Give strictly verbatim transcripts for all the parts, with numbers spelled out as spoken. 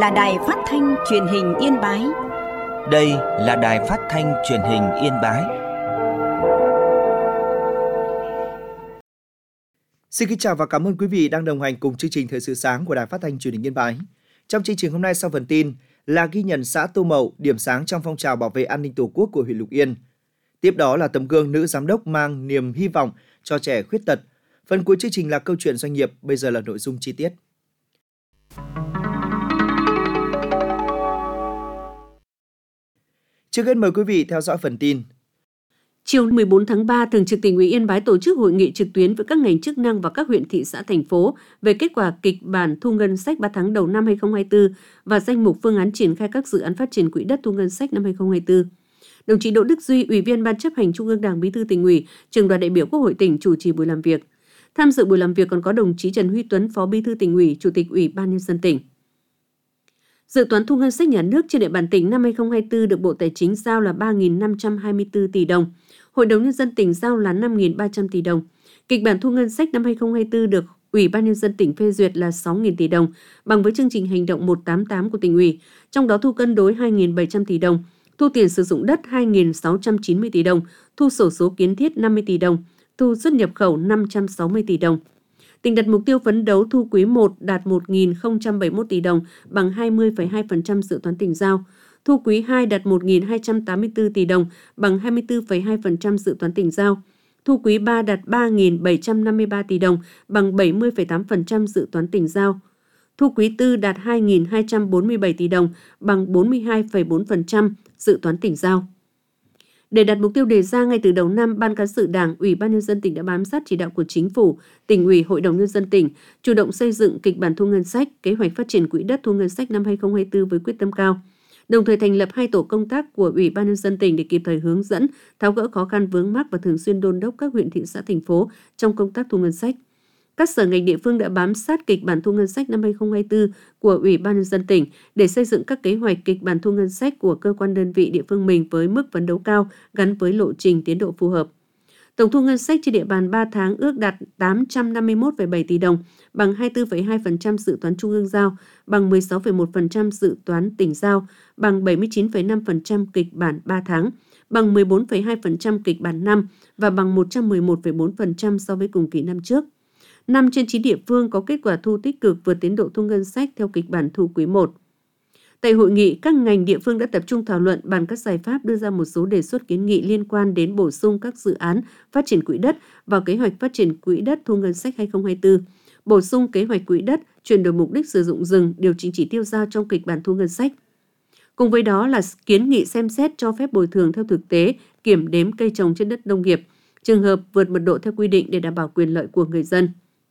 là đài phát thanh truyền hình Yên Bái. Đây là đài phát thanh truyền hình Yên Bái. Xin kính chào và cảm ơn quý vị đang đồng hành cùng chương trình Thời sự sáng của đài phát thanh truyền hình Yên Bái. Trong chương trình hôm nay sau phần tin là ghi nhận xã Tô Mậu điểm sáng trong phong trào bảo vệ an ninh Tổ quốc của huyện Lục Yên. Tiếp đó là tấm gương nữ giám đốc mang niềm hy vọng cho trẻ khuyết tật. Phần cuối chương trình là câu chuyện doanh nghiệp, bây giờ là nội dung chi tiết. Trước hết mời quý vị theo dõi phần tin. Chiều mười bốn tháng ba, Thường trực Tỉnh ủy Yên Bái tổ chức hội nghị trực tuyến với các ngành chức năng và các huyện, thị xã, thành phố về kết quả kịch bản thu ngân sách ba tháng đầu năm hai không hai tư và danh mục phương án triển khai các dự án phát triển quỹ đất thu ngân sách năm hai không hai tư. Đồng chí Đỗ Đức Duy, Ủy viên Ban chấp hành Trung ương Đảng, Bí thư Tỉnh ủy, Trưởng đoàn đại biểu Quốc hội tỉnh chủ trì buổi làm việc. Tham dự buổi làm việc còn có đồng chí Trần Huy Tuấn, Phó Bí thư Tỉnh ủy, Chủ tịch Ủy ban Nhân dân tỉnh. Dự toán thu ngân sách nhà nước trên địa bàn tỉnh năm hai không hai tư được Bộ Tài chính giao là ba nghìn năm trăm hai mươi tư tỷ đồng. Hội đồng Nhân dân tỉnh giao là năm nghìn ba trăm tỷ đồng. Kịch bản thu ngân sách năm hai không hai tư được Ủy ban Nhân dân tỉnh phê duyệt là sáu nghìn tỷ đồng, bằng với chương trình hành động một trăm tám mươi tám của tỉnh ủy. Trong đó thu cân đối hai nghìn bảy trăm tỷ đồng, thu tiền sử dụng đất hai nghìn sáu trăm chín mươi tỷ đồng, thu sổ số kiến thiết năm mươi tỷ đồng, thu xuất nhập khẩu năm trăm sáu mươi tỷ đồng. Tỉnh đặt mục tiêu phấn đấu thu quý một đạt một nghìn không trăm bảy mươi mốt tỷ đồng, bằng hai mươi phẩy hai phần trăm dự toán tỉnh giao. Thu quý hai đạt một nghìn hai trăm tám mươi tư tỷ đồng, bằng hai mươi tư phẩy hai phần trăm dự toán tỉnh giao. Thu quý ba đạt ba nghìn bảy trăm năm mươi ba tỷ đồng, bằng bảy mươi phẩy tám phần trăm dự toán tỉnh giao. Thu quý tư đạt hai nghìn hai trăm bốn mươi bảy tỷ đồng, bằng bốn mươi hai phẩy bốn phần trăm dự toán tỉnh giao. Để đạt mục tiêu đề ra ngay từ đầu năm, Ban Cán sự Đảng, Ủy ban Nhân dân tỉnh đã bám sát chỉ đạo của Chính phủ, Tỉnh ủy, Hội đồng Nhân dân tỉnh, chủ động xây dựng kịch bản thu ngân sách, kế hoạch phát triển quỹ đất thu ngân sách năm hai không hai tư với quyết tâm cao. Đồng thời thành lập hai tổ công tác của Ủy ban Nhân dân tỉnh để kịp thời hướng dẫn, tháo gỡ khó khăn vướng mắc và thường xuyên đôn đốc các huyện, thị xã, thành phố trong công tác thu ngân sách. Các sở ngành địa phương đã bám sát kịch bản thu ngân sách năm hai không hai tư của Ủy ban Nhân dân tỉnh để xây dựng các kế hoạch kịch bản thu ngân sách của cơ quan đơn vị địa phương mình với mức phấn đấu cao gắn với lộ trình tiến độ phù hợp. Tổng thu ngân sách trên địa bàn ba tháng ước đạt tám trăm năm mươi mốt phẩy bảy tỷ đồng, bằng hai mươi tư phẩy hai phần trăm dự toán trung ương giao, bằng mười sáu phẩy một phần trăm dự toán tỉnh giao, bằng bảy mươi chín phẩy năm phần trăm kịch bản ba tháng, bằng mười bốn phẩy hai phần trăm kịch bản năm và bằng một trăm mười một phẩy bốn phần trăm so với cùng kỳ năm trước. năm trên chín địa phương có kết quả thu tích cực vượt tiến độ thu ngân sách theo kịch bản thu quý một. Tại hội nghị, các ngành địa phương đã tập trung thảo luận bàn các giải pháp, đưa ra một số đề xuất kiến nghị liên quan đến bổ sung các dự án phát triển quỹ đất vào kế hoạch phát triển quỹ đất thu ngân sách hai không hai tư, bổ sung kế hoạch quỹ đất, chuyển đổi mục đích sử dụng rừng, điều chỉnh chỉ tiêu giao trong kịch bản thu ngân sách. Cùng với đó là kiến nghị xem xét cho phép bồi thường theo thực tế, kiểm đếm cây trồng trên đất nông nghiệp, trường hợp vượt mật độ theo quy định để đảm bảo quyền lợi của người dân.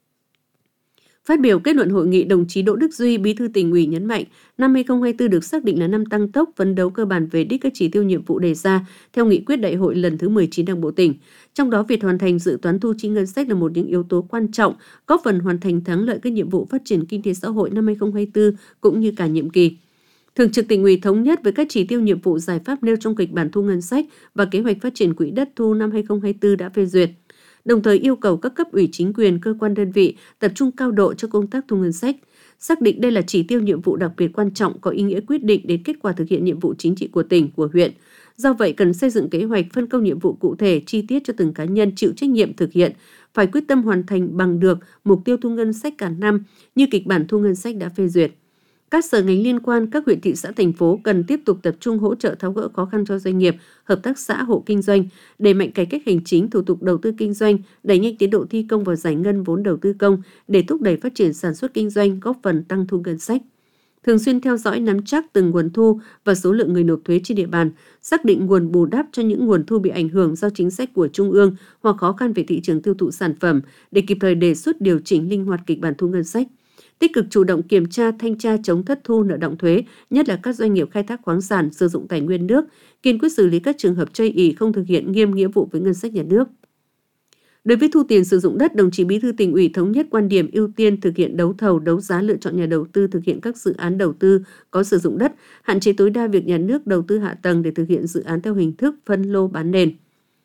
Phát biểu kết luận hội nghị, đồng chí Đỗ Đức Duy, Bí thư Tỉnh ủy nhấn mạnh, năm hai không hai tư được xác định là năm tăng tốc, phấn đấu cơ bản về đích các chỉ tiêu nhiệm vụ đề ra theo nghị quyết đại hội lần thứ mười chín Đảng bộ tỉnh. Trong đó, việc hoàn thành dự toán thu chi ngân sách là một những yếu tố quan trọng, góp phần hoàn thành thắng lợi các nhiệm vụ phát triển kinh tế xã hội năm hai không hai tư cũng như cả nhiệm kỳ. Thường trực Tỉnh ủy thống nhất với các chỉ tiêu nhiệm vụ giải pháp nêu trong kịch bản thu ngân sách và kế hoạch phát triển quỹ đất thu năm hai không hai tư đã phê duyệt. Đồng thời yêu cầu các cấp ủy chính quyền, cơ quan đơn vị tập trung cao độ cho công tác thu ngân sách, xác định đây là chỉ tiêu nhiệm vụ đặc biệt quan trọng có ý nghĩa quyết định đến kết quả thực hiện nhiệm vụ chính trị của tỉnh, của huyện. Do vậy, cần xây dựng kế hoạch phân công nhiệm vụ cụ thể, chi tiết cho từng cá nhân chịu trách nhiệm thực hiện, phải quyết tâm hoàn thành bằng được mục tiêu thu ngân sách cả năm như kịch bản thu ngân sách đã phê duyệt. Các sở ngành liên quan, các huyện, thị xã, thành phố cần tiếp tục tập trung hỗ trợ tháo gỡ khó khăn cho doanh nghiệp, hợp tác xã, hộ kinh doanh, đẩy mạnh cải cách hành chính, thủ tục đầu tư kinh doanh, đẩy nhanh tiến độ thi công và giải ngân vốn đầu tư công để thúc đẩy phát triển sản xuất kinh doanh, góp phần tăng thu ngân sách. Thường xuyên theo dõi, nắm chắc từng nguồn thu và số lượng người nộp thuế trên địa bàn, xác định nguồn bù đắp cho những nguồn thu bị ảnh hưởng do chính sách của Trung ương hoặc khó khăn về thị trường tiêu thụ sản phẩm để kịp thời đề xuất điều chỉnh linh hoạt kịch bản thu ngân sách. Tích cực chủ động kiểm tra, thanh tra chống thất thu nợ động thuế, nhất là các doanh nghiệp khai thác khoáng sản, sử dụng tài nguyên nước, kiên quyết xử lý các trường hợp chây ỳ không thực hiện nghiêm nghĩa vụ với ngân sách nhà nước. Đối với thu tiền sử dụng đất, đồng chí Bí thư Tỉnh ủy thống nhất quan điểm ưu tiên thực hiện đấu thầu, đấu giá, lựa chọn nhà đầu tư thực hiện các dự án đầu tư có sử dụng đất, hạn chế tối đa việc nhà nước đầu tư hạ tầng để thực hiện dự án theo hình thức phân lô bán nền.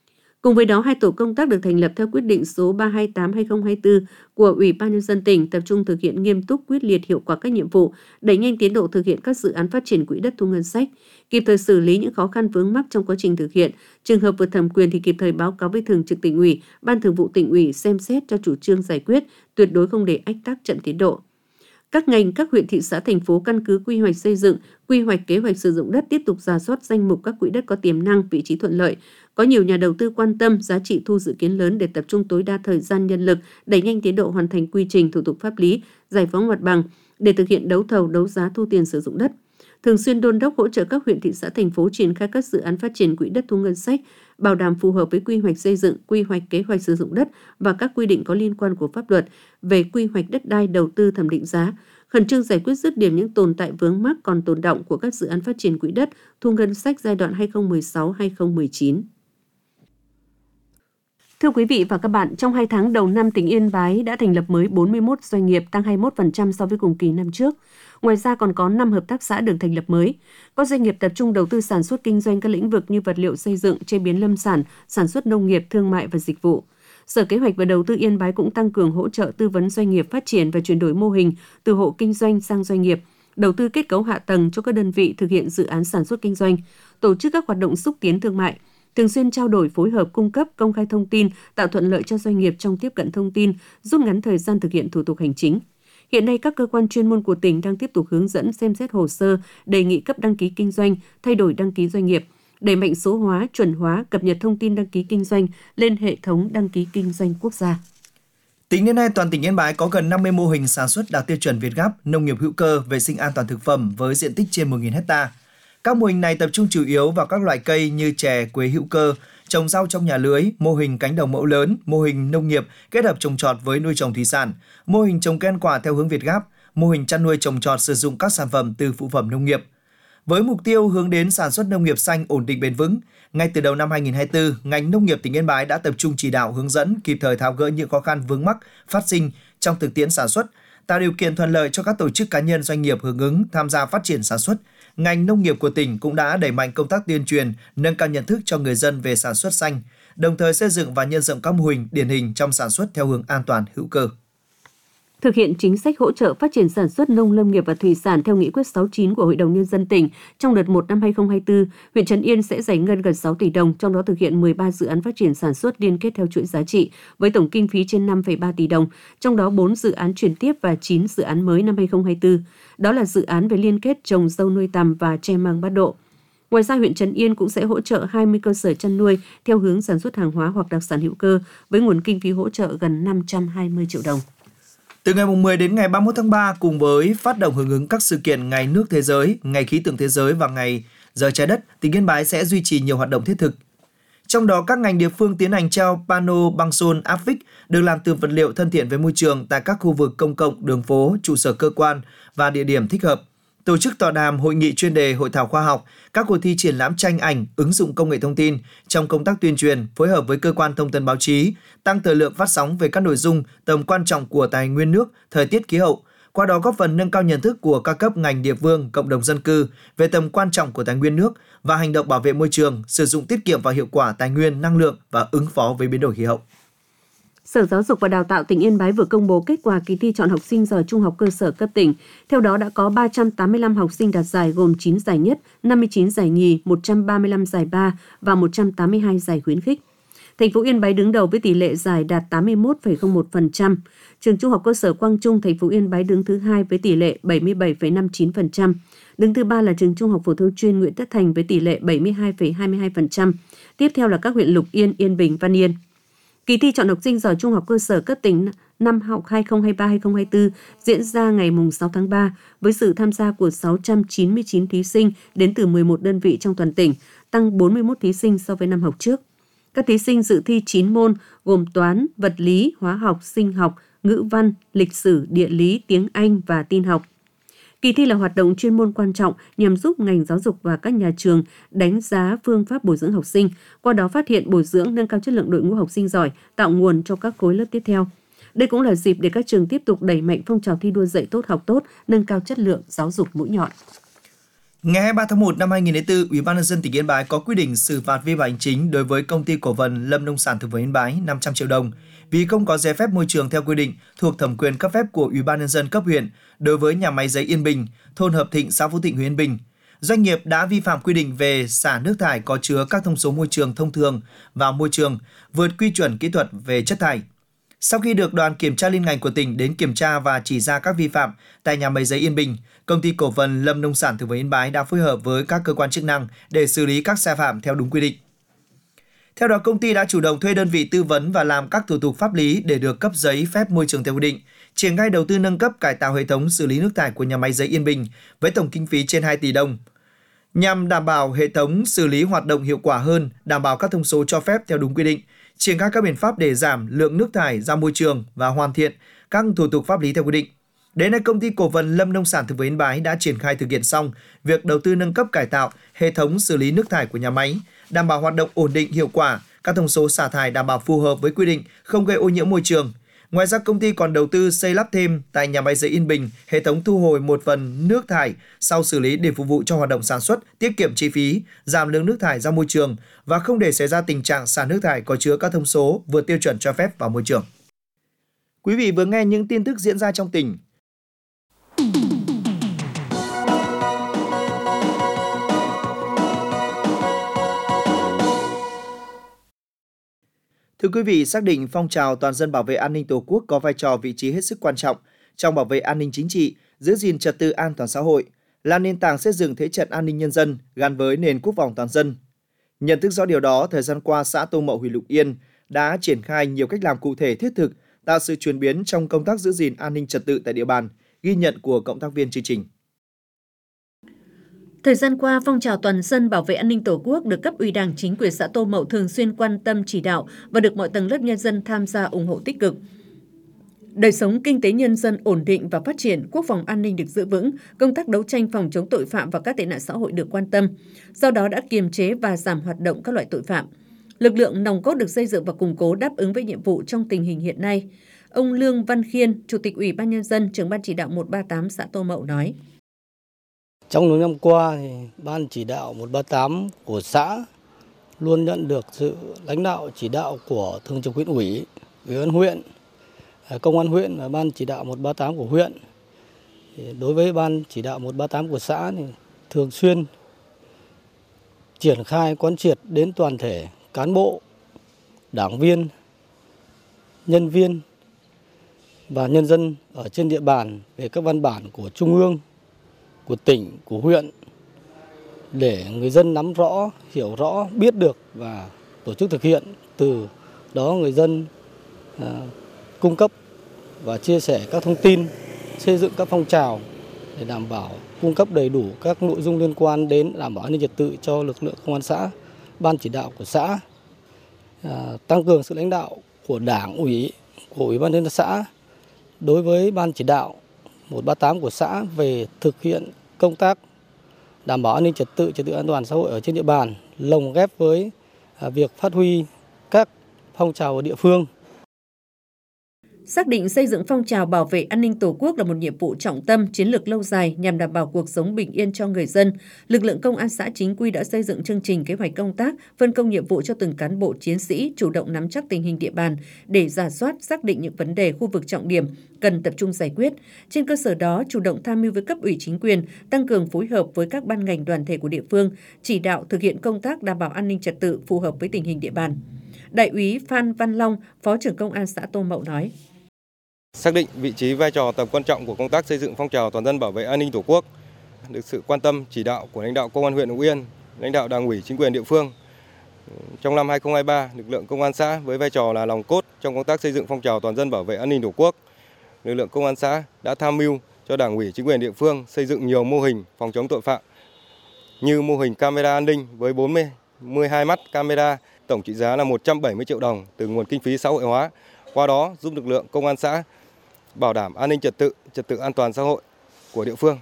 Cùng với đó, hai tổ công tác được thành lập theo quyết định số ba trăm hai mươi tám trên hai nghìn không trăm hai mươi tư của Ủy ban Nhân dân tỉnh, tập trung thực hiện nghiêm túc, quyết liệt, hiệu quả các nhiệm vụ, đẩy nhanh tiến độ thực hiện các dự án phát triển quỹ đất thu ngân sách, kịp thời xử lý những khó khăn vướng mắc trong quá trình thực hiện. Trường hợp vượt thẩm quyền thì kịp thời báo cáo với Thường trực Tỉnh ủy, Ban Thường vụ Tỉnh ủy xem xét cho chủ trương giải quyết, tuyệt đối không để ách tắc chậm tiến độ. Các ngành, các huyện, thị xã, thành phố căn cứ quy hoạch xây dựng, quy hoạch kế hoạch sử dụng đất tiếp tục rà soát danh mục các quỹ đất có tiềm năng, vị trí thuận lợi, có nhiều nhà đầu tư quan tâm, giá trị thu dự kiến lớn để tập trung tối đa thời gian, nhân lực, đẩy nhanh tiến độ hoàn thành quy trình, thủ tục pháp lý, giải phóng mặt bằng để thực hiện đấu thầu, đấu giá, thu tiền sử dụng đất. Thường xuyên đôn đốc, hỗ trợ các huyện, thị xã, thành phố triển khai các dự án phát triển quỹ đất thu ngân sách, bảo đảm phù hợp với quy hoạch xây dựng, quy hoạch kế hoạch sử dụng đất và các quy định có liên quan của pháp luật về quy hoạch đất đai, đầu tư, thẩm định giá, khẩn trương giải quyết dứt điểm những tồn tại vướng mắc còn tồn đọng của các dự án phát triển quỹ đất thu ngân sách giai đoạn hai nghìn không trăm mười sáu đến hai nghìn không trăm mười chín. Thưa quý vị và các bạn, trong hai tháng đầu năm, tỉnh Yên Bái đã thành lập mới bốn mươi mốt doanh nghiệp, tăng hai mươi mốt phần trăm so với cùng kỳ năm trước. Ngoài ra còn có năm hợp tác xã được thành lập mới. Các doanh nghiệp tập trung đầu tư sản xuất kinh doanh các lĩnh vực như vật liệu xây dựng, chế biến lâm sản, sản xuất nông nghiệp, thương mại và dịch vụ. Sở Kế hoạch và Đầu tư Yên Bái cũng tăng cường hỗ trợ tư vấn doanh nghiệp phát triển và chuyển đổi mô hình từ hộ kinh doanh sang doanh nghiệp, đầu tư kết cấu hạ tầng cho các đơn vị thực hiện dự án sản xuất kinh doanh, tổ chức các hoạt động xúc tiến thương mại, thường xuyên trao đổi, phối hợp, cung cấp, công khai thông tin, tạo thuận lợi cho doanh nghiệp trong tiếp cận thông tin, rút ngắn thời gian thực hiện thủ tục hành chính. Hiện nay, các cơ quan chuyên môn của tỉnh đang tiếp tục hướng dẫn, xem xét hồ sơ, đề nghị cấp đăng ký kinh doanh, thay đổi đăng ký doanh nghiệp, đẩy mạnh số hóa, chuẩn hóa, cập nhật thông tin đăng ký kinh doanh lên hệ thống đăng ký kinh doanh quốc gia. Tính đến nay, toàn tỉnh Yên Bái có gần năm mươi mô hình sản xuất đạt tiêu chuẩn Việt Gáp, nông nghiệp hữu cơ, vệ sinh an toàn thực phẩm với diện tích trên một nghìn héc ta. Các mô hình này tập trung chủ yếu vào các loại cây như chè, quế hữu cơ, trồng rau trong nhà lưới, mô hình cánh đồng mẫu lớn, mô hình nông nghiệp kết hợp trồng trọt với nuôi trồng thủy sản, mô hình trồng cây ăn quả theo hướng Việt Gáp, mô hình chăn nuôi trồng trọt sử dụng các sản phẩm từ phụ phẩm nông nghiệp. Với mục tiêu hướng đến sản xuất nông nghiệp xanh ổn định bền vững, ngay từ đầu năm hai nghìn không trăm hai mươi tư, ngành nông nghiệp tỉnh Yên Bái đã tập trung chỉ đạo, hướng dẫn, kịp thời tháo gỡ những khó khăn vướng mắc phát sinh trong thực tiễn sản xuất, tạo điều kiện thuận lợi cho các tổ chức cá nhân doanh nghiệp hưởng ứng tham gia phát triển sản xuất. Ngành nông nghiệp của tỉnh cũng đã đẩy mạnh công tác tuyên truyền, nâng cao nhận thức cho người dân về sản xuất xanh, đồng thời xây dựng và nhân rộng các mô hình điển hình trong sản xuất theo hướng an toàn hữu cơ. Thực hiện chính sách hỗ trợ phát triển sản xuất nông lâm nghiệp và thủy sản theo nghị quyết sáu mươi chín của Hội đồng Nhân dân tỉnh, trong đợt một năm hai nghìn không trăm hai mươi tư, huyện Trấn Yên sẽ giải ngân gần sáu tỷ đồng, trong đó thực hiện mười ba dự án phát triển sản xuất liên kết theo chuỗi giá trị với tổng kinh phí trên năm phẩy ba tỷ đồng, trong đó bốn dự án chuyển tiếp và chín dự án mới năm hai nghìn không trăm hai mươi tư. Đó là dự án về liên kết trồng dâu nuôi tằm và tre măng Bát Độ. Ngoài ra, huyện Trấn Yên cũng sẽ hỗ trợ hai mươi cơ sở chăn nuôi theo hướng sản xuất hàng hóa hoặc đặc sản hữu cơ với nguồn kinh phí hỗ trợ gần năm trăm hai mươi triệu đồng. Từ ngày mười đến ngày ba mươi mốt tháng ba, cùng với phát động hưởng ứng các sự kiện Ngày Nước Thế giới, Ngày Khí tượng Thế giới và Ngày Giờ Trái Đất, tỉnh Yên Bái sẽ duy trì nhiều hoạt động thiết thực. Trong đó, các ngành địa phương tiến hành treo pano băng rôn áp vích được làm từ vật liệu thân thiện với môi trường tại các khu vực công cộng, đường phố, trụ sở cơ quan và địa điểm thích hợp. Tổ chức tọa đàm, hội nghị chuyên đề, hội thảo khoa học, các cuộc thi triển lãm tranh ảnh, ứng dụng công nghệ thông tin trong công tác tuyên truyền, phối hợp với cơ quan thông tấn báo chí, tăng thời lượng phát sóng về các nội dung tầm quan trọng của tài nguyên nước, thời tiết khí hậu, qua đó góp phần nâng cao nhận thức của các cấp ngành địa phương, cộng đồng dân cư về tầm quan trọng của tài nguyên nước và hành động bảo vệ môi trường, sử dụng tiết kiệm và hiệu quả tài nguyên, năng lượng và ứng phó với biến đổi khí hậu. Sở Giáo dục và Đào tạo tỉnh Yên Bái vừa công bố kết quả kỳ thi chọn học sinh giỏi trung học cơ sở cấp tỉnh. Theo đó đã có ba trăm tám mươi lăm học sinh đạt giải gồm chín giải nhất, năm mươi chín giải nhì, một trăm ba mươi lăm giải ba và một trăm tám mươi hai giải khuyến khích. Thành phố Yên Bái đứng đầu với tỷ lệ giải đạt tám mươi mốt phẩy không một phần trăm. Trường Trung học cơ sở Quang Trung, thành phố Yên Bái đứng thứ hai với tỷ lệ bảy mươi bảy phẩy năm mươi chín phần trăm. Đứng thứ ba là Trường Trung học phổ thông chuyên Nguyễn Tất Thành với tỷ lệ bảy mươi hai phẩy hai mươi hai phần trăm. Tiếp theo là các huyện Lục Yên, Yên Bình, Văn Yên. Kỳ thi chọn học sinh giỏi trung học cơ sở cấp tỉnh năm học hai nghìn không trăm hai mươi ba hai nghìn không trăm hai mươi tư diễn ra ngày sáu tháng ba với sự tham gia của sáu trăm chín mươi chín thí sinh đến từ mười một đơn vị trong toàn tỉnh, tăng bốn mươi mốt thí sinh so với năm học trước. Các thí sinh dự thi chín môn gồm toán, vật lý, hóa học, sinh học, ngữ văn, lịch sử, địa lý, tiếng Anh và tin học. Kỳ thi là hoạt động chuyên môn quan trọng nhằm giúp ngành giáo dục và các nhà trường đánh giá phương pháp bồi dưỡng học sinh, qua đó phát hiện, bồi dưỡng, nâng cao chất lượng đội ngũ học sinh giỏi, tạo nguồn cho các khối lớp tiếp theo. Đây cũng là dịp để các trường tiếp tục đẩy mạnh phong trào thi đua dạy tốt, học tốt, nâng cao chất lượng giáo dục mũi nhọn. Ngày hai mươi ba tháng một năm hai nghìn không trăm lẻ bốn, Ủy ban nhân dân tỉnh Yên Bái có quyết định xử phạt vi phạm hành chính đối với công ty cổ phần Lâm Nông sản Thực vật Yên Bái năm trăm triệu đồng vì không có giấy phép môi trường theo quy định thuộc thẩm quyền cấp phép của Ủy ban nhân dân cấp huyện đối với nhà máy giấy Yên Bình, thôn Hợp Thịnh, xã Phú Thịnh, huyện Yên Bình. Doanh nghiệp đã vi phạm quy định về xả nước thải có chứa các thông số môi trường thông thường vào môi trường, vượt quy chuẩn kỹ thuật về chất thải. Sau khi được đoàn kiểm tra liên ngành của tỉnh đến kiểm tra và chỉ ra các vi phạm tại nhà máy giấy Yên Bình, công ty cổ phần Lâm Nông sản Thực vật Yên Bái đã phối hợp với các cơ quan chức năng để xử lý các sai phạm theo đúng quy định. Theo đó, công ty đã chủ động thuê đơn vị tư vấn và làm các thủ tục pháp lý để được cấp giấy phép môi trường theo quy định, triển khai đầu tư nâng cấp cải tạo hệ thống xử lý nước thải của nhà máy giấy Yên Bình với tổng kinh phí trên hai tỷ đồng. Nhằm đảm bảo hệ thống xử lý hoạt động hiệu quả hơn, đảm bảo các thông số cho phép theo đúng quy định, triển khai các biện pháp để giảm lượng nước thải ra môi trường và hoàn thiện các thủ tục pháp lý theo quy định. Đến nay, công ty cổ phần Lâm Nông sản Thực vật Yên Bái đã triển khai thực hiện xong việc đầu tư nâng cấp cải tạo hệ thống xử lý nước thải của nhà máy, đảm bảo hoạt động ổn định hiệu quả, các thông số xả thải đảm bảo phù hợp với quy định, không gây ô nhiễm môi trường. Ngoài ra, công ty còn đầu tư xây lắp thêm tại nhà máy giấy Yên Bình hệ thống thu hồi một phần nước thải sau xử lý để phục vụ cho hoạt động sản xuất, tiết kiệm chi phí, giảm lượng nước thải ra môi trường và không để xảy ra tình trạng xả nước thải có chứa các thông số vượt tiêu chuẩn cho phép vào môi trường. Quý vị vừa nghe những tin tức diễn ra trong tỉnh. Thưa quý vị, xác định phong trào toàn dân bảo vệ an ninh Tổ quốc có vai trò vị trí hết sức quan trọng trong bảo vệ an ninh chính trị, giữ gìn trật tự an toàn xã hội, là nền tảng xây dựng thế trận an ninh nhân dân gắn với nền quốc phòng toàn dân. Nhận thức rõ điều đó, thời gian qua xã Tô Mậu, huyện Lục Yên đã triển khai nhiều cách làm cụ thể thiết thực, tạo sự chuyển biến trong công tác giữ gìn an ninh trật tự tại địa bàn, ghi nhận của cộng tác viên chương trình. Thời gian qua, phong trào toàn dân bảo vệ an ninh Tổ quốc được cấp ủy Đảng, chính quyền xã Tô Mậu thường xuyên quan tâm chỉ đạo và được mọi tầng lớp nhân dân tham gia ủng hộ tích cực. Đời sống kinh tế nhân dân ổn định và phát triển, quốc phòng an ninh được giữ vững, công tác đấu tranh phòng chống tội phạm và các tệ nạn xã hội được quan tâm. Do đó đã kiềm chế và giảm hoạt động các loại tội phạm. Lực lượng nòng cốt được xây dựng và củng cố đáp ứng với nhiệm vụ trong tình hình hiện nay. Ông Lương Văn Khiên, Chủ tịch Ủy ban Nhân dân, trưởng ban chỉ đạo một ba tám xã Tô Mậu nói. Trong những năm qua, thì Ban chỉ đạo một ba tám của xã luôn nhận được sự lãnh đạo chỉ đạo của Thường trực huyện ủy, Ủy ban huyện, Công an huyện và Ban chỉ đạo một ba tám của huyện. Thì đối với Ban chỉ đạo một ba tám của xã thì thường xuyên triển khai quán triệt đến toàn thể cán bộ, đảng viên, nhân viên và nhân dân ở trên địa bàn về các văn bản của Trung ương, của tỉnh, của huyện để người dân nắm rõ, hiểu rõ, biết được và tổ chức thực hiện. Từ đó người dân à, cung cấp và chia sẻ các thông tin, xây dựng các phong trào để đảm bảo cung cấp đầy đủ các nội dung liên quan đến đảm bảo an ninh trật tự cho lực lượng công an xã. Ban chỉ đạo của xã à, tăng cường sự lãnh đạo của Đảng ủy, của Ủy ban nhân dân xã đối với Ban chỉ đạo một ba tám của xã về thực hiện công tác đảm bảo an ninh trật tự, trật tự an toàn xã hội ở trên địa bàn, lồng ghép với việc phát huy các phong trào ở địa phương. Xác định xây dựng phong trào bảo vệ an ninh Tổ quốc là một nhiệm vụ trọng tâm, chiến lược lâu dài nhằm đảm bảo cuộc sống bình yên cho người dân. Lực lượng công an xã chính quy đã xây dựng chương trình kế hoạch công tác, phân công nhiệm vụ cho từng cán bộ chiến sĩ, chủ động nắm chắc tình hình địa bàn để rà soát, xác định những vấn đề khu vực trọng điểm cần tập trung giải quyết. Trên cơ sở đó, chủ động tham mưu với cấp ủy chính quyền, tăng cường phối hợp với các ban ngành đoàn thể của địa phương, chỉ đạo thực hiện công tác đảm bảo an ninh trật tự phù hợp với tình hình địa bàn. Đại úy Phan Văn Long, Phó trưởng Công an xã Tô Mậu nói. Xác định vị trí, vai trò, tầm quan trọng của công tác xây dựng phong trào toàn dân bảo vệ an ninh Tổ quốc, được sự quan tâm chỉ đạo của lãnh đạo Công an huyện Lục Yên, lãnh đạo Đảng ủy chính quyền địa phương. Trong năm hai không hai ba, lực lượng công an xã với vai trò là nòng cốt trong công tác xây dựng phong trào toàn dân bảo vệ an ninh Tổ quốc. Lực lượng công an xã đã tham mưu cho Đảng ủy chính quyền địa phương xây dựng nhiều mô hình phòng chống tội phạm như mô hình camera an ninh với bốn mươi hai mắt camera, tổng trị giá là một trăm bảy mươi triệu đồng từ nguồn kinh phí xã hội hóa. Qua đó giúp lực lượng công an xã bảo đảm an ninh trật tự, trật tự an toàn xã hội của địa phương.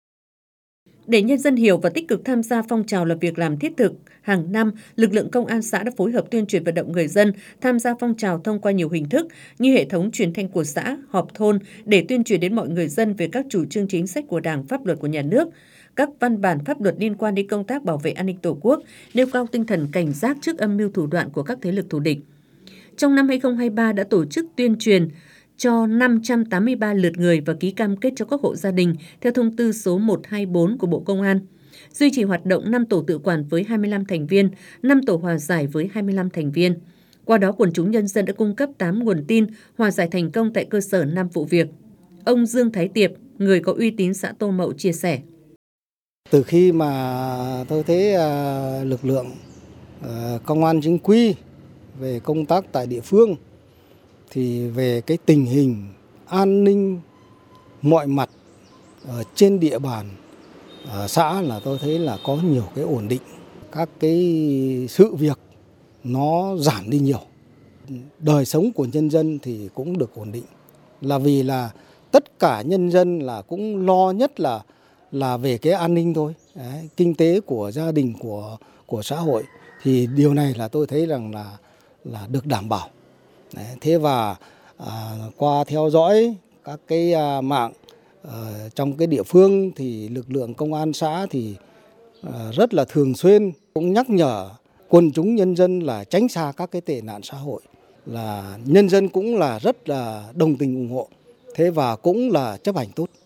Để nhân dân hiểu và tích cực tham gia phong trào là việc làm thiết thực, hàng năm, lực lượng công an xã đã phối hợp tuyên truyền vận động người dân tham gia phong trào thông qua nhiều hình thức như hệ thống truyền thanh của xã, họp thôn để tuyên truyền đến mọi người dân về các chủ trương chính sách của Đảng, pháp luật của nhà nước. các văn bản pháp luật liên quan đến công tác bảo vệ an ninh Tổ quốc, nêu cao tinh thần cảnh giác trước âm mưu thủ đoạn của các thế lực thù địch. Trong năm hai không hai ba đã tổ chức tuyên truyền cho năm trăm tám mươi ba lượt người và ký cam kết cho các hộ gia đình theo thông tư số một trăm hai mươi tư của Bộ Công an. Duy trì hoạt động năm tổ tự quản với hai mươi lăm thành viên, năm tổ hòa giải với hai mươi lăm thành viên. Qua đó, quần chúng nhân dân đã cung cấp tám nguồn tin hòa giải thành công tại cơ sở năm vụ việc. Ông Dương Thái Tiệp, người có uy tín xã Tô Mậu chia sẻ. Từ khi mà tôi thấy lực lượng công an chính quy về công tác tại địa phương, thì về cái tình hình an ninh mọi mặt ở trên địa bàn ở xã là tôi thấy là có nhiều cái ổn định. Các cái sự việc nó giảm đi nhiều. Đời sống của nhân dân thì cũng được ổn định. Là vì là tất cả nhân dân là cũng lo nhất là là về cái an ninh thôi. Đấy, kinh tế của gia đình, của của xã hội, thì điều này là tôi thấy rằng là là được đảm bảo. Đấy, thế và à, qua theo dõi các cái à, mạng à, trong cái địa phương thì lực lượng công an xã thì à, rất là thường xuyên cũng nhắc nhở quần chúng nhân dân là tránh xa các cái tệ nạn xã hội, là nhân dân cũng là rất là đồng tình ủng hộ, thế và cũng là chấp hành tốt.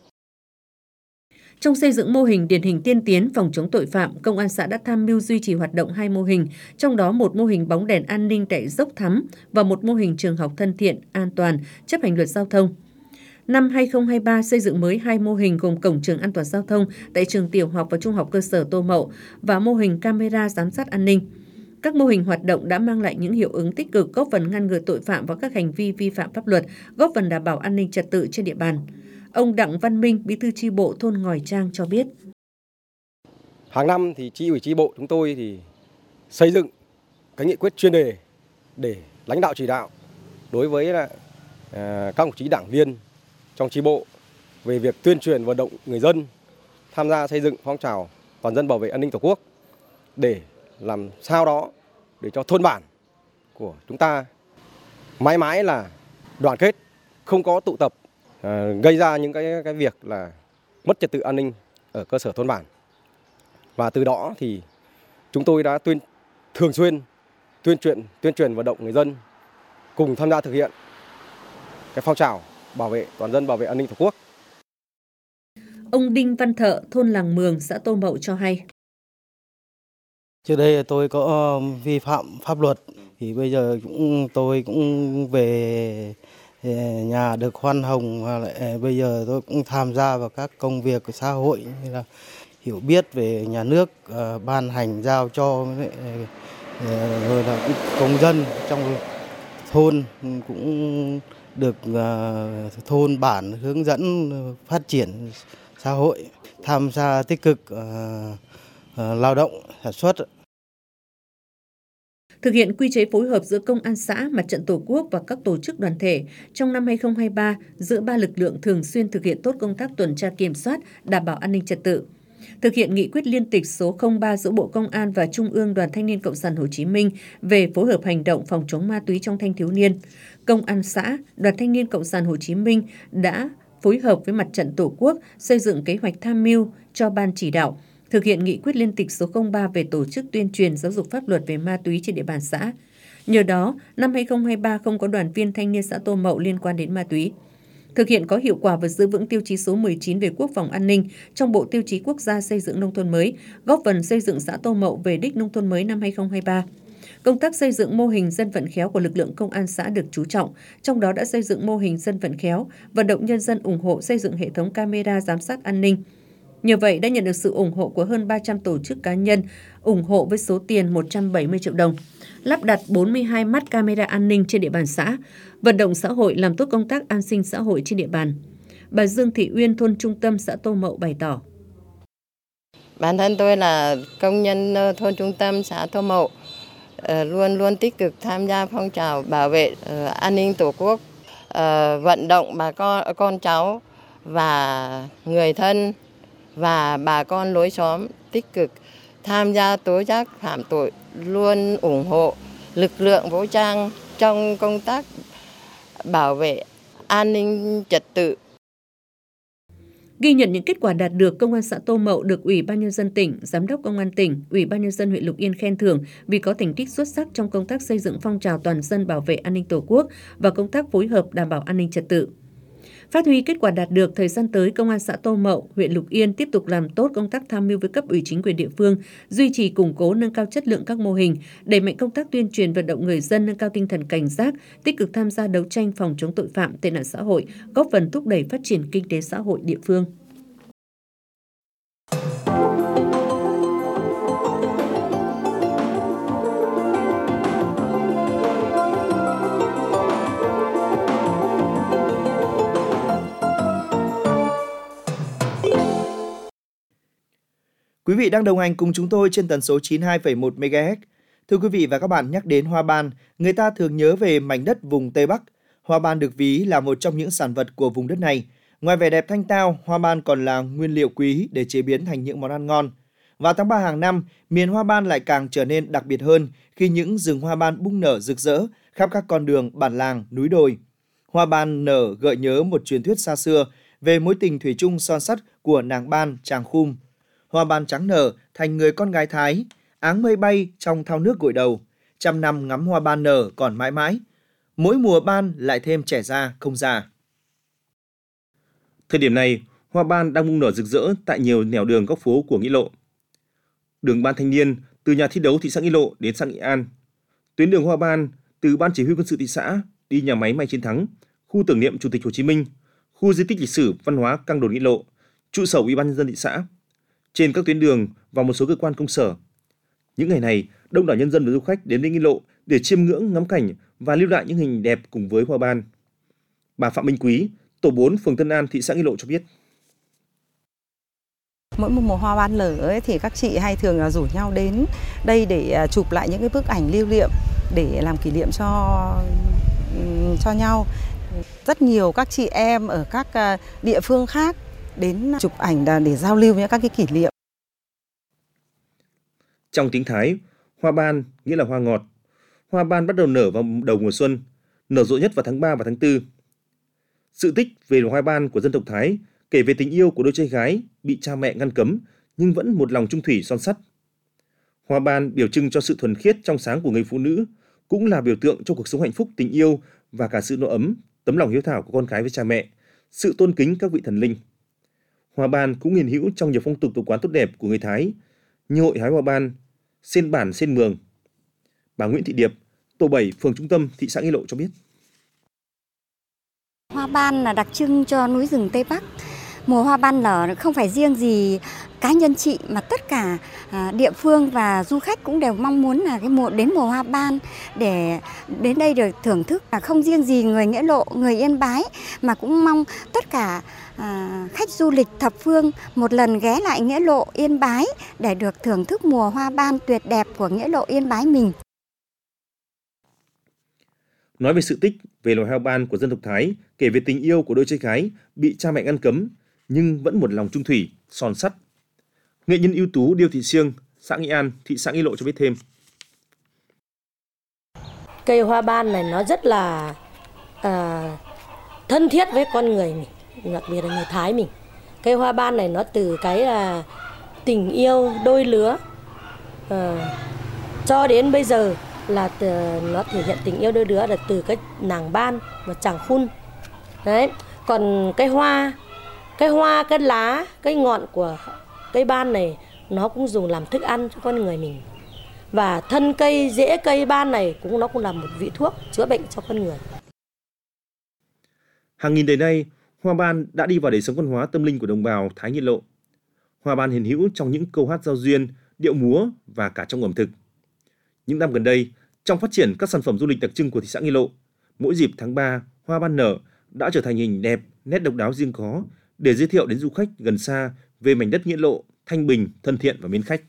Trong xây dựng mô hình điển hình tiên tiến phòng chống tội phạm, Công an xã đã tham mưu duy trì hoạt động hai mô hình, trong đó một mô hình bóng đèn an ninh tại Dốc Thắm và một mô hình trường học thân thiện, an toàn, chấp hành luật giao thông. Năm hai không hai ba xây dựng mới hai mô hình gồm cổng trường an toàn giao thông tại trường tiểu học và trung học cơ sở Tô Mậu và mô hình camera giám sát an ninh. Các mô hình hoạt động đã mang lại những hiệu ứng tích cực, góp phần ngăn ngừa tội phạm và các hành vi vi phạm pháp luật, góp phần đảm bảo an ninh trật tự trên địa bàn. Ông Đặng Văn Minh, Bí thư chi bộ thôn Ngòi Trang cho biết. Hàng năm thì chi ủy chi bộ chúng tôi thì xây dựng cái nghị quyết chuyên đề để lãnh đạo chỉ đạo đối với là, à, các đồng chí đảng viên trong chi bộ về việc tuyên truyền vận động người dân tham gia xây dựng phong trào toàn dân bảo vệ an ninh Tổ quốc, để làm sao đó để cho thôn bản của chúng ta mãi mãi là đoàn kết, không có tụ tập à, gây ra những cái cái việc là mất trật tự an ninh ở cơ sở thôn bản. Và từ đó thì chúng tôi đã tuyên thường xuyên tuyên truyền tuyên truyền vận động người dân cùng tham gia thực hiện cái phong trào bảo vệ toàn dân bảo vệ an ninh Tổ quốc. Ông Đinh Văn Thợ, thôn Làng Mường, xã Tô Mậu cho hay. Trước đây tôi có vi phạm pháp luật, thì bây giờ cũng tôi cũng về nhà được khoan hồng, và lại bây giờ tôi cũng tham gia vào các công việc của xã hội, như là hiểu biết về nhà nước uh, ban hành giao cho, uh, rồi là công dân trong thôn cũng được uh, thôn bản hướng dẫn phát triển xã hội, tham gia tích cực uh, uh, lao động sản xuất. Thực hiện quy chế phối hợp giữa Công an xã, Mặt trận Tổ quốc và các tổ chức đoàn thể, trong năm hai không hai ba, giữa ba lực lượng thường xuyên thực hiện tốt công tác tuần tra kiểm soát, đảm bảo an ninh trật tự. Thực hiện nghị quyết liên tịch số không ba giữa Bộ Công an và Trung ương Đoàn Thanh niên Cộng sản Hồ Chí Minh về phối hợp hành động phòng chống ma túy trong thanh thiếu niên, Công an xã, Đoàn Thanh niên Cộng sản Hồ Chí Minh đã phối hợp với Mặt trận Tổ quốc xây dựng kế hoạch tham mưu cho Ban chỉ đạo, thực hiện nghị quyết liên tịch số không ba về tổ chức tuyên truyền giáo dục pháp luật về ma túy trên địa bàn xã. Nhờ đó, năm hai không hai ba không có đoàn viên thanh niên xã Tô Mậu liên quan đến ma túy. Thực hiện có hiệu quả và giữ vững tiêu chí số mười chín về quốc phòng an ninh trong Bộ Tiêu chí Quốc gia xây dựng nông thôn mới, góp phần xây dựng xã Tô Mậu về đích nông thôn mới năm hai không hai ba. Công tác xây dựng mô hình dân vận khéo của lực lượng công an xã được chú trọng, trong đó đã xây dựng mô hình dân vận khéo, vận động nhân dân ủng hộ xây dựng hệ thống camera giám sát an ninh. Nhờ vậy đã nhận được sự ủng hộ của hơn ba trăm tổ chức cá nhân, ủng hộ với số tiền một trăm bảy mươi triệu đồng, lắp đặt bốn mươi hai mắt camera an ninh trên địa bàn xã, vận động xã hội làm tốt công tác an sinh xã hội trên địa bàn. Bà Dương Thị Uyên, thôn Trung Tâm, xã Tô Mậu bày tỏ. Bản thân tôi là công nhân thôn Trung Tâm, xã Tô Mậu, luôn luôn tích cực tham gia phong trào bảo vệ an ninh Tổ quốc, vận động bà con, con cháu và người thân và bà con lối xóm tích cực tham gia tố giác phạm tội, luôn ủng hộ lực lượng vũ trang trong công tác bảo vệ an ninh trật tự. Ghi nhận những kết quả đạt được, Công an xã Tô Mậu được Ủy ban Nhân dân tỉnh, Giám đốc Công an tỉnh, Ủy ban Nhân dân huyện Lục Yên khen thưởng vì có thành tích xuất sắc trong công tác xây dựng phong trào toàn dân bảo vệ an ninh Tổ quốc và công tác phối hợp đảm bảo an ninh trật tự. Phát huy kết quả đạt được, thời gian tới, Công an xã Tô Mậu, huyện Lục Yên tiếp tục làm tốt công tác tham mưu với cấp ủy chính quyền địa phương, duy trì củng cố nâng cao chất lượng các mô hình, đẩy mạnh công tác tuyên truyền vận động người dân nâng cao tinh thần cảnh giác, tích cực tham gia đấu tranh phòng chống tội phạm, tệ nạn xã hội, góp phần thúc đẩy phát triển kinh tế xã hội địa phương. Quý vị đang đồng hành cùng chúng tôi trên tần số chín mươi hai phẩy một mê ga héc. Thưa quý vị và các bạn, nhắc đến hoa ban, người ta thường nhớ về mảnh đất vùng Tây Bắc. Hoa ban được ví là một trong những sản vật của vùng đất này. Ngoài vẻ đẹp thanh tao, hoa ban còn là nguyên liệu quý để chế biến thành những món ăn ngon. Vào tháng ba hàng năm, miền hoa ban lại càng trở nên đặc biệt hơn khi những rừng hoa ban bung nở rực rỡ khắp các con đường, bản làng, núi đồi. Hoa ban nở gợi nhớ một truyền thuyết xa xưa về mối tình thủy chung son sắt của nàng ban, chàng khum. Hoa ban trắng nở thành người con gái Thái, áng mây bay trong thao nước gội đầu, trăm năm ngắm hoa ban nở còn mãi mãi. Mỗi mùa ban lại thêm trẻ ra không già. Thời điểm này, hoa ban đang bung nở rực rỡ tại nhiều nẻo đường góc phố của Nghĩa Lộ. Đường Ban Thanh Niên từ nhà thi đấu thị xã Nghĩa Lộ đến xã Nghĩa An. Tuyến đường hoa ban từ Ban Chỉ huy quân sự thị xã đi nhà máy May Chiến Thắng, khu tưởng niệm Chủ tịch Hồ Chí Minh, khu di tích lịch sử văn hóa Căng Đồn Nghĩa Lộ, trụ sở Ủy ban Nhân dân thị xã. Trên các tuyến đường và một số cơ quan công sở. Những ngày này, đông đảo nhân dân và du khách đến với Nghĩa Lộ để chiêm ngưỡng, ngắm cảnh và lưu lại những hình đẹp cùng với hoa ban. Bà Phạm Minh Quý, tổ bốn phường Tân An, thị xã Nghĩa Lộ cho biết. Mỗi một mùa hoa ban nở ấy, thì các chị hay thường là rủ nhau đến đây để chụp lại những cái bức ảnh lưu niệm để làm kỷ niệm cho cho nhau. Rất nhiều các chị em ở các địa phương khác đến chụp ảnh để giao lưu với các cái kỷ niệm. Trong tiếng Thái, hoa ban nghĩa là hoa ngọt. Hoa ban bắt đầu nở vào đầu mùa xuân, nở rộ nhất vào tháng ba và tháng tư. Sự tích về hoa ban của dân tộc Thái kể về tình yêu của đôi trai gái bị cha mẹ ngăn cấm nhưng vẫn một lòng trung thủy son sắt. Hoa ban biểu trưng cho sự thuần khiết trong sáng của người phụ nữ, cũng là biểu tượng cho cuộc sống hạnh phúc, tình yêu và cả sự no ấm, tấm lòng hiếu thảo của con cái với cha mẹ, sự tôn kính các vị thần linh. Hoa ban cũng hiện hữu trong nhiều phong tục tập quán tốt đẹp của người Thái, như hội hái hoa ban, sen bản sen mường. Bà Nguyễn Thị Điệp, tổ bảy phường Trung Tâm, thị xã Nghĩa Lộ cho biết. Hoa ban là đặc trưng cho núi rừng Tây Bắc. Mùa hoa ban nở không phải riêng gì cá nhân chị mà tất cả địa phương và du khách cũng đều mong muốn là cái mùa đến mùa hoa ban để đến đây được thưởng thức, là không riêng gì người Nghĩa Lộ, người Yên Bái mà cũng mong tất cả à, khách du lịch thập phương một lần ghé lại Nghĩa Lộ, Yên Bái để được thưởng thức mùa hoa ban tuyệt đẹp của Nghĩa Lộ, Yên Bái mình. Nói về sự tích về loài hoa ban của dân tộc Thái, kể về tình yêu của đôi trai gái bị cha mẹ ngăn cấm nhưng vẫn một lòng trung thủy, son sắt. Nghệ nhân ưu tú Điêu Thị Siêng, xã Nghĩa An, thị xã Nghĩa Lộ cho biết thêm. Cây hoa ban này nó rất là à, thân thiết với con người mình, đặc biệt là người Thái mình. Cây hoa ban này nó từ cái là tình yêu đôi lứa à, cho đến bây giờ là từ, nó thể hiện tình yêu đôi lứa là từ cái nàng ban và chàng khun. Đấy, còn cái hoa, cái hoa, cái lá, cái ngọn của cây ban này nó cũng dùng làm thức ăn cho con người mình. Và thân cây, rễ cây ban này cũng nó cũng là một vị thuốc chữa bệnh cho con người. Hàng nghìn đời nay, hoa ban đã đi vào đời sống văn hóa tâm linh của đồng bào Thái Nghĩa Lộ. Hoa ban hiện hữu trong những câu hát giao duyên, điệu múa và cả trong ẩm thực. Những năm gần đây, trong phát triển các sản phẩm du lịch đặc trưng của thị xã Nghĩa Lộ, mỗi dịp tháng ba, hoa ban nở đã trở thành hình đẹp, nét độc đáo riêng có để giới thiệu đến du khách gần xa về mảnh đất Nghĩa Lộ, thanh bình, thân thiện và mến khách.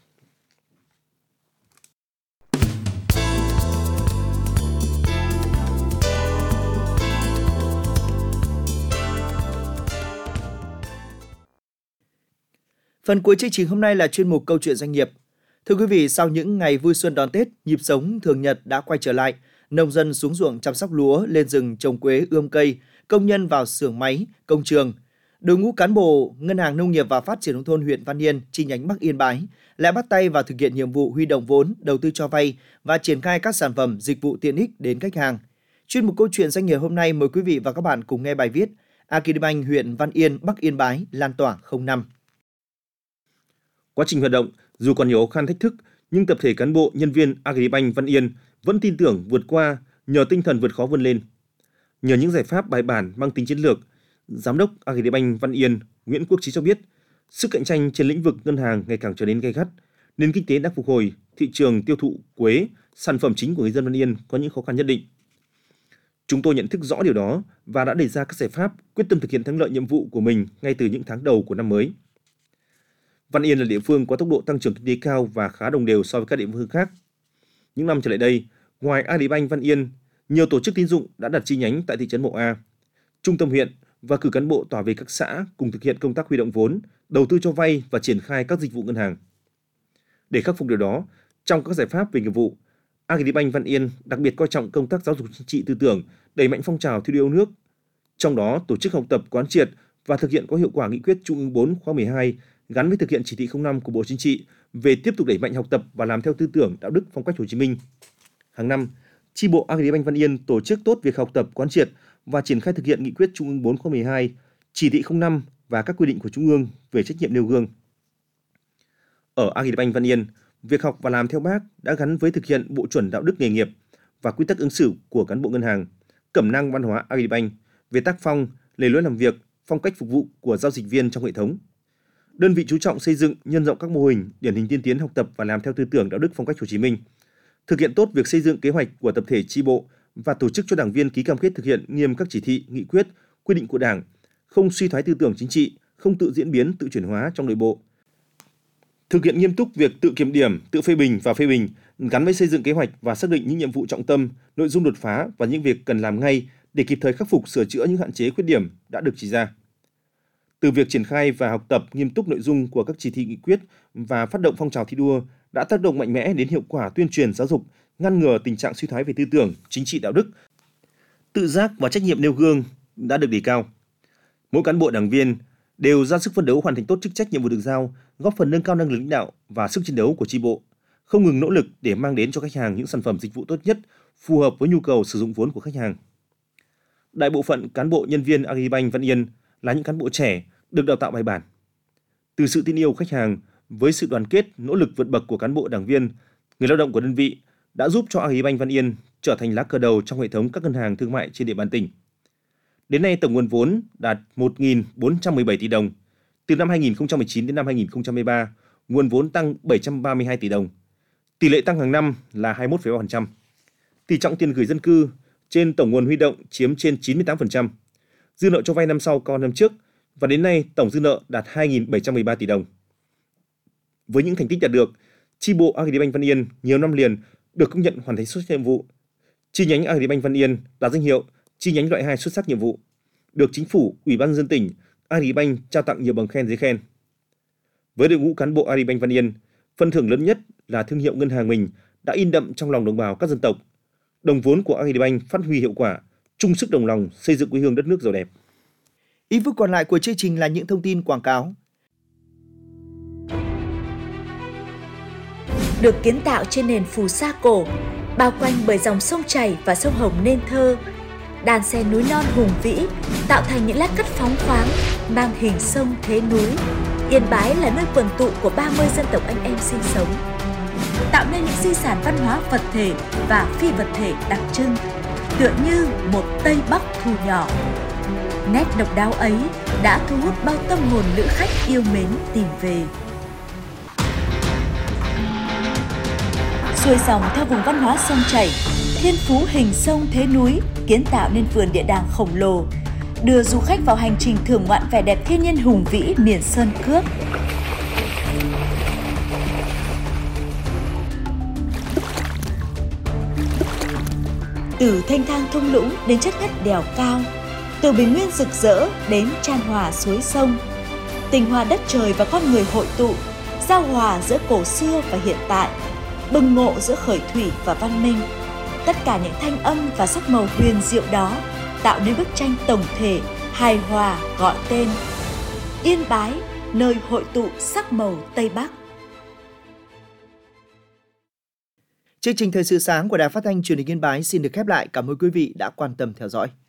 Phần cuối chương trình hôm nay là chuyên mục Câu chuyện doanh nghiệp. Thưa quý vị, sau những ngày vui xuân đón Tết, nhịp sống thường nhật đã quay trở lại. Nông dân xuống ruộng chăm sóc lúa, lên rừng trồng quế ươm cây, công nhân vào xưởng máy, công trường. đội ngũ cán bộ Ngân hàng Nông nghiệp và Phát triển nông thôn huyện Văn Yên chi nhánh Bắc Yên Bái lại bắt tay vào thực hiện nhiệm vụ huy động vốn, đầu tư cho vay và triển khai các sản phẩm, dịch vụ tiện ích đến khách hàng. Chuyên mục câu chuyện doanh nghiệp hôm nay mời quý vị và các bạn cùng nghe bài viết Agribank huyện Văn Yên, Bắc Yên Bái lan tỏa không năm. Quá trình hoạt động, dù còn nhiều khó khăn thách thức, nhưng tập thể cán bộ, nhân viên Agribank Văn Yên vẫn tin tưởng vượt qua nhờ tinh thần vượt khó vươn lên. Nhờ những giải pháp bài bản mang tính chiến lược, Giám đốc Agribank Văn Yên Nguyễn Quốc Trí cho biết, sức cạnh tranh trên lĩnh vực ngân hàng ngày càng trở nên gay gắt, nền kinh tế đang phục hồi, thị trường tiêu thụ quế, sản phẩm chính của người dân Văn Yên có những khó khăn nhất định. Chúng tôi nhận thức rõ điều đó và đã đề ra các giải pháp quyết tâm thực hiện thắng lợi nhiệm vụ của mình ngay từ những tháng đầu của năm mới. Văn Yên là địa phương có tốc độ tăng trưởng kinh tế cao và khá đồng đều so với các địa phương khác. Những năm trở lại đây, ngoài Agribank Văn Yên, nhiều tổ chức tín dụng đã đặt chi nhánh tại thị trấn Mậu A, trung tâm huyện và cử cán bộ tỏa về các xã cùng thực hiện công tác huy động vốn, đầu tư cho vay và triển khai các dịch vụ ngân hàng. Để khắc phục điều đó, trong các giải pháp về nghiệp vụ, Agribank Văn Yên đặc biệt coi trọng công tác giáo dục chính trị tư tưởng, đẩy mạnh phong trào thi đua yêu nước. Trong đó, tổ chức học tập quán triệt và thực hiện có hiệu quả nghị quyết Trung ương bốn khóa mười hai gắn với thực hiện chỉ thị không năm của Bộ Chính trị về tiếp tục đẩy mạnh học tập và làm theo tư tưởng đạo đức phong cách Hồ Chí Minh. Hàng năm, chi bộ Agribank Văn Yên tổ chức tốt việc học tập quán triệt và triển khai thực hiện nghị quyết Trung ương bốn khóa mười hai, chỉ thị không năm và các quy định của Trung ương về trách nhiệm nêu gương. Ở Agribank Văn Yên, việc học và làm theo Bác đã gắn với thực hiện bộ chuẩn đạo đức nghề nghiệp và quy tắc ứng xử của cán bộ ngân hàng, cẩm năng văn hóa Agribank về tác phong, lề lối làm việc, phong cách phục vụ của giao dịch viên trong hệ thống. Đơn vị chú trọng xây dựng, nhân rộng các mô hình, điển hình tiên tiến học tập và làm theo tư tưởng đạo đức phong cách Hồ Chí Minh, thực hiện tốt việc xây dựng kế hoạch của tập thể chi bộ và tổ chức cho đảng viên ký cam kết thực hiện nghiêm các chỉ thị, nghị quyết, quy định của Đảng, không suy thoái tư tưởng chính trị, không tự diễn biến, tự chuyển hóa trong nội bộ. Thực hiện nghiêm túc việc tự kiểm điểm, tự phê bình và phê bình gắn với xây dựng kế hoạch và xác định những nhiệm vụ trọng tâm, nội dung đột phá và những việc cần làm ngay để kịp thời khắc phục, sửa chữa những hạn chế, khuyết điểm đã được chỉ ra. Từ việc triển khai và học tập nghiêm túc nội dung của các chỉ thị nghị quyết và phát động phong trào thi đua đã tác động mạnh mẽ đến hiệu quả tuyên truyền giáo dục, ngăn ngừa tình trạng suy thoái về tư tưởng, chính trị đạo đức. Tự giác và trách nhiệm nêu gương đã được đề cao. Mỗi cán bộ đảng viên đều ra sức phấn đấu hoàn thành tốt chức trách nhiệm vụ được giao, góp phần nâng cao năng lực lãnh đạo và sức chiến đấu của chi bộ, không ngừng nỗ lực để mang đến cho khách hàng những sản phẩm dịch vụ tốt nhất, phù hợp với nhu cầu sử dụng vốn của khách hàng. Đại bộ phận cán bộ nhân viên Agribank Văn Yên là những cán bộ trẻ được đào tạo bài bản. Từ sự tin yêu khách hàng với sự đoàn kết, nỗ lực vượt bậc của cán bộ đảng viên, người lao động của đơn vị đã giúp cho Agribank Văn Yên trở thành lá cờ đầu trong hệ thống các ngân hàng thương mại trên địa bàn tỉnh. Đến nay, tổng nguồn vốn đạt một nghìn bốn trăm mười bảy tỷ đồng. Từ năm hai nghìn không trăm mười chín đến năm hai nghìn không trăm mười ba, nguồn vốn tăng bảy trăm ba mươi hai tỷ đồng. Tỷ lệ tăng hàng năm là hai mươi mốt phẩy ba phần trăm. Tỷ trọng tiền gửi dân cư trên tổng nguồn huy động chiếm trên chín mươi tám phần trăm. Dư nợ cho vay năm sau cao năm trước và đến nay tổng dư nợ đạt hai nghìn bảy trăm mười ba tỷ đồng. Với những thành tích đạt được, chi bộ Agribank Văn Yên nhiều năm liền được công nhận hoàn thành xuất sắc nhiệm vụ. Chi nhánh Agribank Văn Yên đạt danh hiệu chi nhánh loại hai xuất sắc nhiệm vụ, được Chính phủ, Ủy ban nhân dân tỉnh, Agribank trao tặng nhiều bằng khen giấy khen. Với đội ngũ cán bộ Agribank Văn Yên, phần thưởng lớn nhất là thương hiệu ngân hàng mình đã in đậm trong lòng đồng bào các dân tộc. Đồng vốn của Agribank phát huy hiệu quả, chung sức đồng lòng xây dựng quê hương đất nước giàu đẹp. Ít phút còn lại của chương trình là những thông tin quảng cáo. Được kiến tạo trên nền phù sa cổ, bao quanh bởi dòng sông chảy và sông Hồng nên thơ, đàn sen núi non hùng vĩ tạo thành những lát cắt phóng khoáng mang hình sông thế núi. Yên Bái là nơi quần tụ của ba mươi dân tộc anh em sinh sống, tạo nên những di sản văn hóa vật thể và phi vật thể đặc trưng, tựa như một Tây Bắc thu nhỏ. Nét độc đáo ấy đã thu hút bao tâm hồn lữ khách yêu mến tìm về. Xuôi dòng theo vùng văn hóa sông chảy, thiên phú hình sông thế núi kiến tạo nên vườn địa đàng khổng lồ, đưa du khách vào hành trình thưởng ngoạn vẻ đẹp thiên nhiên hùng vĩ miền Sơn Cước. Từ thanh thang thung lũng đến chất ngất đèo cao, từ bình nguyên rực rỡ đến chan hòa suối sông, tình hòa đất trời và con người hội tụ, giao hòa giữa cổ xưa và hiện tại, bừng ngộ giữa khởi thủy và văn minh. Tất cả những thanh âm và sắc màu huyền diệu đó tạo nên bức tranh tổng thể, hài hòa gọi tên Yên Bái, nơi hội tụ sắc màu Tây Bắc. Chương trình Thời sự sáng của Đài Phát thanh Truyền hình Yên Bái xin được khép lại. Cảm ơn quý vị đã quan tâm theo dõi.